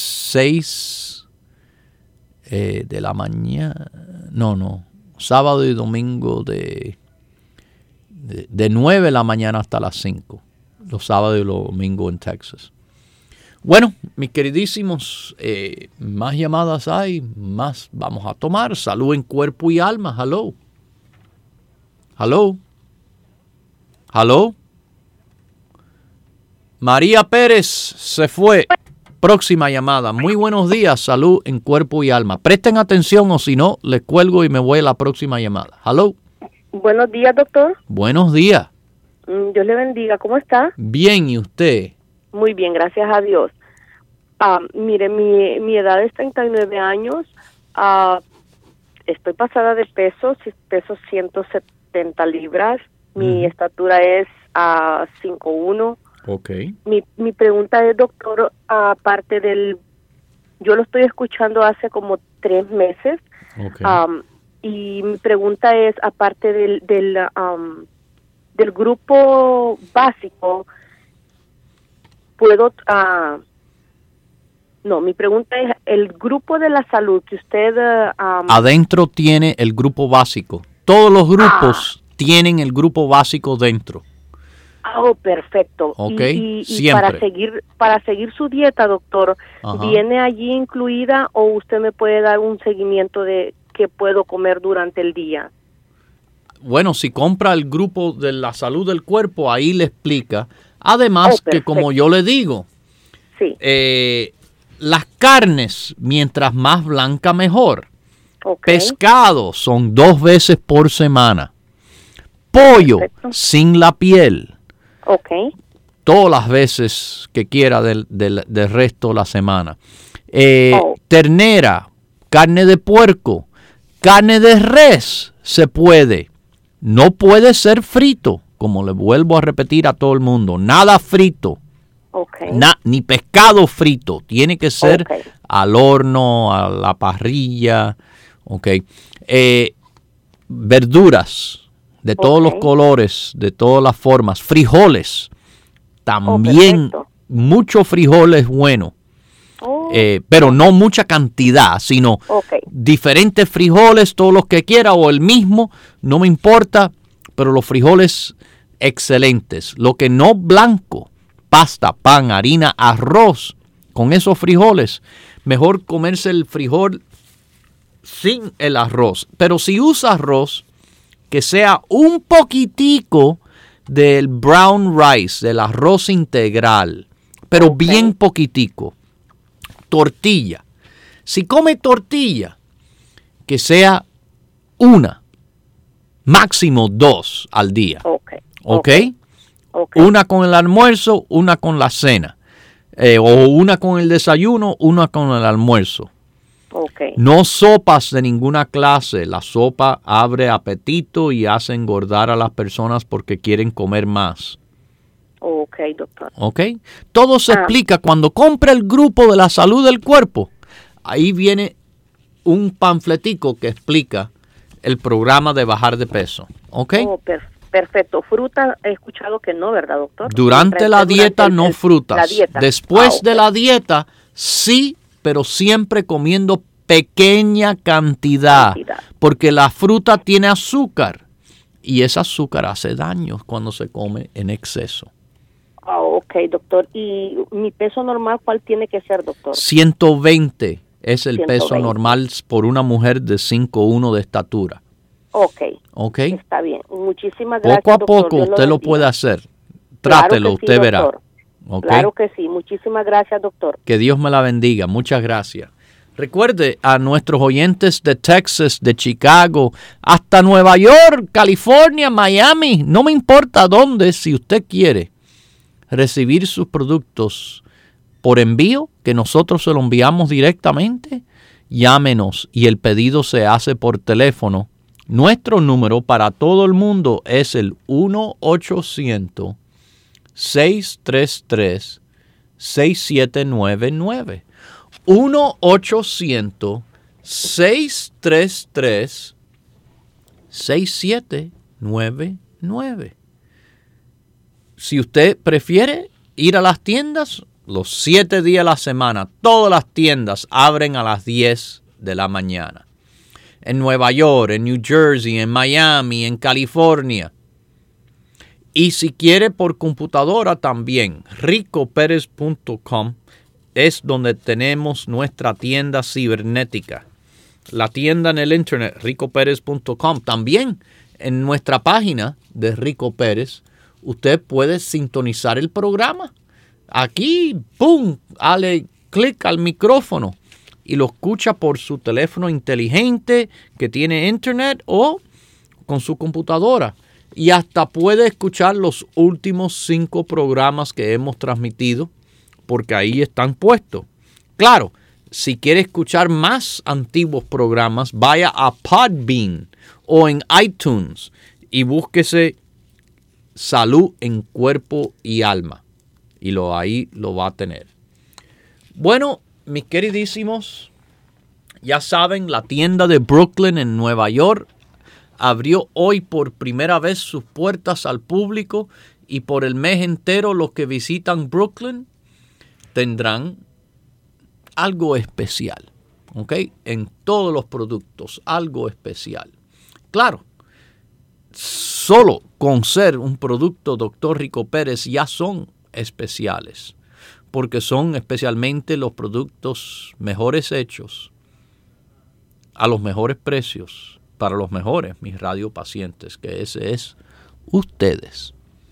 seis eh, de la mañana. No, no. Sábado y domingo de, de, de nueve de la mañana hasta las cinco. Los sábados y los domingos en Texas. Bueno, mis queridísimos, eh, más llamadas hay, más vamos a tomar. Salud en cuerpo y alma. Hello. Hello. Hello. María Pérez se fue. Próxima llamada. Muy buenos días. Salud en cuerpo y alma. Presten atención o si no, les cuelgo y me voy a la próxima llamada. Hello. Buenos días, doctor. Buenos días. Dios le bendiga. ¿Cómo está? Bien, ¿y usted? Muy bien, gracias a Dios. Ah, mire, mi, mi edad es treinta y nueve años. Ah, estoy pasada de peso, peso ciento setenta libras. Mi uh-huh. estatura es uh, cinco uno. Okay. Mi, mi pregunta es, doctor, aparte del... Yo lo estoy escuchando hace como tres meses. Okay. Um, y mi pregunta es, aparte del... del um, del grupo básico, puedo, uh, no, mi pregunta es, el grupo de la salud que usted... Uh, um, Adentro tiene el grupo básico. Todos los grupos ah. tienen el grupo básico dentro. Oh, perfecto. Okay. Y, y, Siempre. y para seguir, para seguir su dieta, doctor, Ajá. ¿viene allí incluida o usted me puede dar un seguimiento de qué puedo comer durante el día? Bueno, si compra el grupo de la salud del cuerpo, ahí le explica. Además, oh, que como yo le digo, sí. eh, las carnes, mientras más blanca, mejor. Okay. Pescado son dos veces por semana. Pollo Perfecto. Sin la piel. Okay. Todas las veces que quiera del, del, del resto de la semana. Eh, oh. Ternera, carne de puerco, carne de res, se puede. No puede ser frito, como le vuelvo a repetir a todo el mundo. Nada frito. Okay. Na, ni pescado frito. Tiene que ser okay. al horno, a la parrilla. Okay. Eh, verduras de todos okay. los colores, de todas las formas. Frijoles. También oh, mucho frijoles es bueno. Oh. Eh, pero no mucha cantidad, sino okay. diferentes frijoles, todos los que quiera, o el mismo, no me importa, pero los frijoles excelentes. Lo que no blanco, pasta, pan, harina, arroz, con esos frijoles, mejor comerse el frijol sin el arroz. Pero si usa arroz, que sea un poquitico del brown rice, del arroz integral, pero okay. bien poquitico. Tortilla. Si come tortilla, que sea una, máximo dos al día. Okay. ¿Okay? Okay. Una con el almuerzo, una con la cena. Eh, o una con el desayuno, una con el almuerzo. Okay. No sopas de ninguna clase. La sopa abre apetito y hace engordar a las personas porque quieren comer más. Ok, doctor. Ok. Todo se ah. explica cuando compra el grupo de la salud del cuerpo. Ahí viene un panfletico que explica el programa de bajar de peso. Ok. Oh, per- perfecto. Fruta he escuchado que no, ¿verdad, doctor? Durante la dieta durante el, no frutas. La dieta. Después ah, okay. de la dieta sí, pero siempre comiendo pequeña cantidad, cantidad. Porque la fruta tiene azúcar y ese azúcar hace daño cuando se come en exceso. Oh, ok, doctor. ¿Y mi peso normal cuál tiene que ser, doctor? ciento veinte es el ciento veinte. Peso normal por una mujer de cinco uno de estatura. Ok. Ok. Está bien. Muchísimas gracias, Poco a doctor. poco Dios usted lo, lo puede hacer. Claro Trátelo, sí, usted doctor. verá. Okay. Claro que sí. Muchísimas gracias, doctor. Que Dios me la bendiga. Muchas gracias. Recuerde a nuestros oyentes de Texas, de Chicago, hasta Nueva York, California, Miami, no me importa dónde, si usted quiere recibir sus productos por envío, que nosotros se lo enviamos directamente, llámenos y el pedido se hace por teléfono. Nuestro número para todo el mundo es el uno ochocientos, seis tres tres, seis siete nueve nueve. uno ochocientos, seis tres tres, seis siete nueve nueve. Si usted prefiere ir a las tiendas, los siete días a la semana, todas las tiendas abren a las diez de la mañana. En Nueva York, en New Jersey, en Miami, en California. Y si quiere por computadora también, rico pérez punto com es donde tenemos nuestra tienda cibernética. La tienda en el internet, rico pérez punto com. También en nuestra página de Rico Pérez, usted puede sintonizar el programa. Aquí, ¡pum!, dale clic al micrófono y lo escucha por su teléfono inteligente que tiene internet o con su computadora. y hasta puede escuchar los últimos cinco programas que hemos transmitido, porque ahí están puestos. Claro, si quiere escuchar más antiguos programas, vaya a Podbean o en iTunes y búsquese Salud en Cuerpo y Alma. Y lo, ahí lo va a tener. Bueno, mis queridísimos, ya saben, la tienda de Brooklyn en Nueva York abrió hoy por primera vez sus puertas al público y por el mes entero los que visitan Brooklyn tendrán algo especial, ¿ok? En todos los productos, algo especial. Claro, solo con ser un producto doctor Rico Pérez ya son especiales, porque son especialmente los productos mejores hechos, a los mejores precios, para los mejores, mis radiopacientes, que ese es ustedes.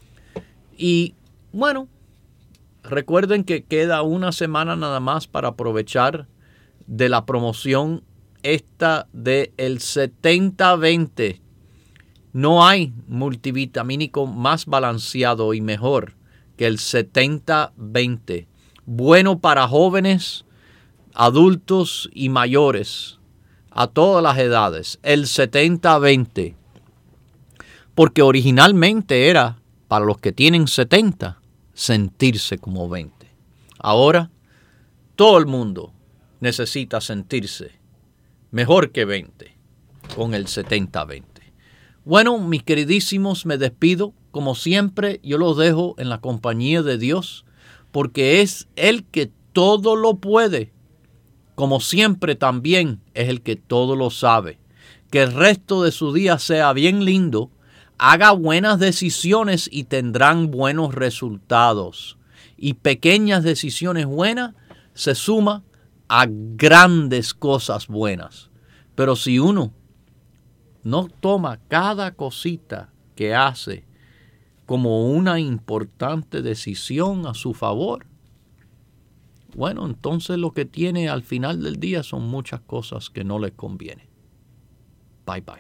Y bueno, recuerden que queda una semana nada más para aprovechar de la promoción esta de el setenta veinte. No hay multivitamínico más balanceado y mejor que el setenta veinte. Bueno para jóvenes, adultos y mayores, a todas las edades. El setenta veinte. Porque originalmente era para los que tienen setenta, sentirse como veinte. Ahora, todo el mundo necesita sentirse mejor que veinte con el setenta veinte. Bueno, mis queridísimos, me despido. Como siempre, yo los dejo en la compañía de Dios, porque es Él que todo lo puede. Como siempre también es el que todo lo sabe. Que el resto de su día sea bien lindo. Haga buenas decisiones y tendrán buenos resultados. Y pequeñas decisiones buenas se suman a grandes cosas buenas. Pero si uno no toma cada cosita que hace como una importante decisión a su favor, bueno, entonces lo que tiene al final del día son muchas cosas que no le convienen. Bye bye.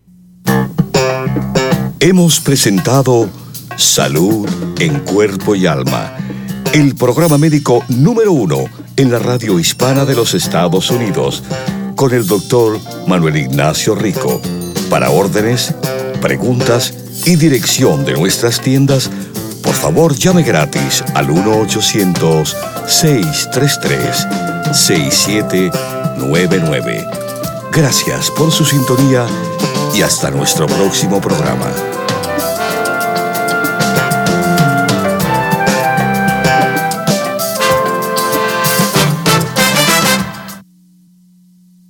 Hemos presentado Salud en Cuerpo y Alma, el programa médico número uno en la radio hispana de los Estados Unidos, con el doctor Manuel Ignacio Rico. Para órdenes, preguntas y dirección de nuestras tiendas, por favor llame gratis al uno ochocientos, seis tres tres, seis siete nueve nueve. Gracias por su sintonía y hasta nuestro próximo programa.